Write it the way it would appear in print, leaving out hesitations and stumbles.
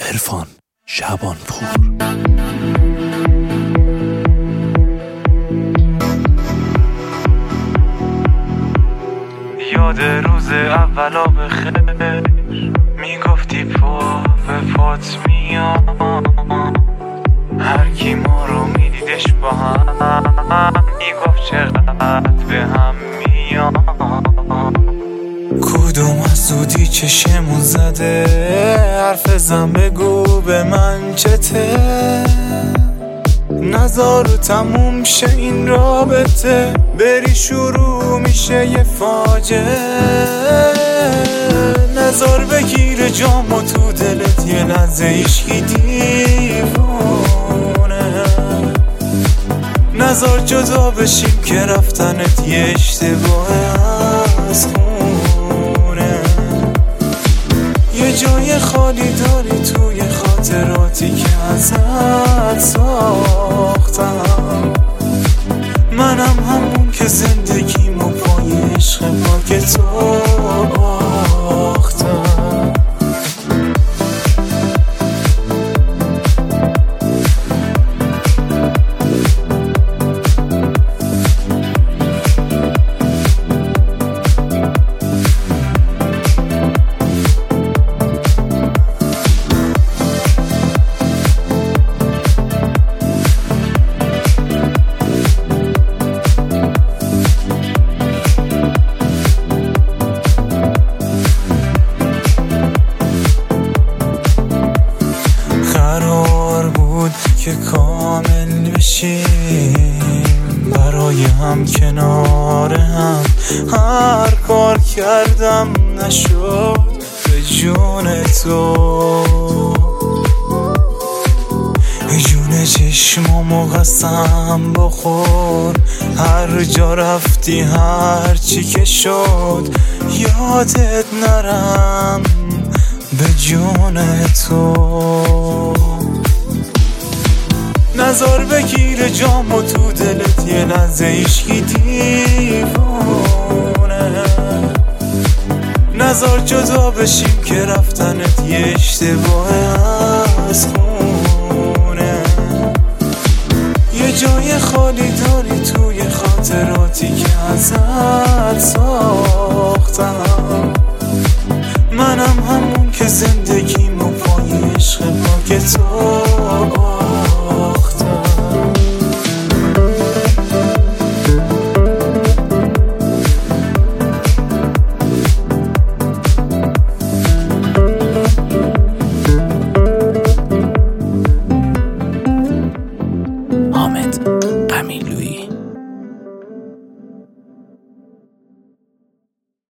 عرفان شعبانپور. یاد روز اولا بخیر میگفتی پا به پات میام، هر کی ما رو میدیدش با هم میگفت چقدر به هم میام. کدوم از زودی چشمون زده، حرف زن بگو به من چته، نزار رو تموم شه این رابطه، بری شروع میشه یه فاجعه. نزار بگیره جامو تو دلت یه لحظه ایشکی دیوونه، نزار جدا بشیم که رفتنت یه اشتباه از خونه. یه جای خالی داری توی خاطراتی که ازت ساختم، منم همون که زندگیمو پای عشق پاک تو باختم. که کامل بشیم برای هم کنار هم، هر کار کردم نشد به جون تو، جون چشمامو قسم بخور، هر جا رفتی هر چی که شد یادت نرم به جون تو. نزار بگیره جامو تو دلت یه لحظه ایشکی دیوونه، نزار جدا بشیم که رفتنت یه اشتباه از خونه. یه جای خالی داری توی خاطراتی که ازت ساختم، منم همون که زندگیمو پای عشق پاک تو باختم. حامد امیرلویی.